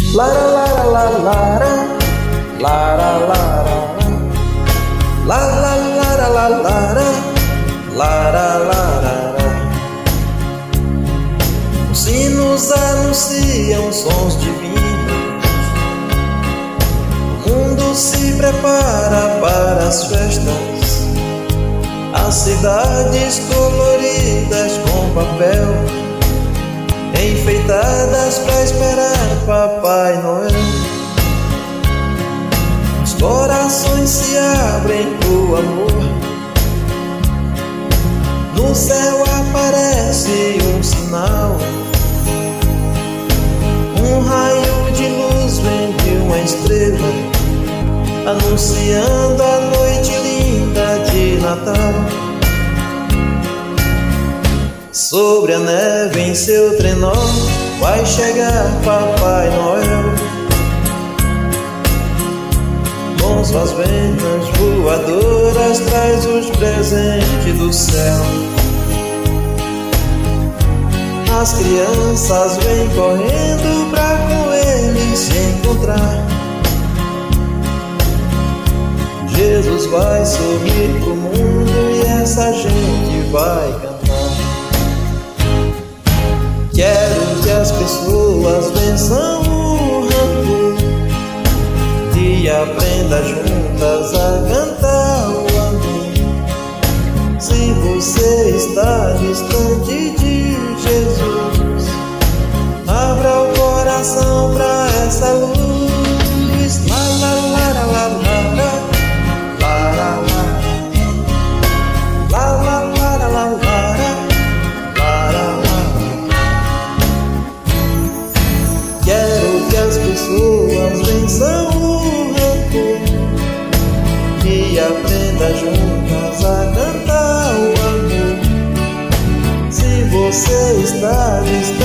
Lara, lara, lara, lara, lara, lara, lara, lara, lara, lara, lara. Os sinos anunciam sons divinos. O mundo se prepara para as festas. As cidades coloridas com papel, enfeitadas para esperar Papai Noel. Os corações se abrem pro amor. No céu aparece um sinal. Um raio de luz vem de uma estrela, anunciando a noite linda de Natal. Sobre a neve em seu trenó vai chegar Papai Noel, com suas ventas voadoras traz os presentes do céu. As crianças vêm correndo pra com ele se encontrar. Jesus vai sorrir pro mundo e essa gente vai cantar. Quero que as pessoas vençam o rancor e aprendam juntas a cantar o amor. Se você está distante de Jesus, abra o coração pra essa luz. La la la la la la, la la la, la la la la la, la. Quero que as pessoas vençam o rancor e aprendam juntas a cantar o amor. Se você está distante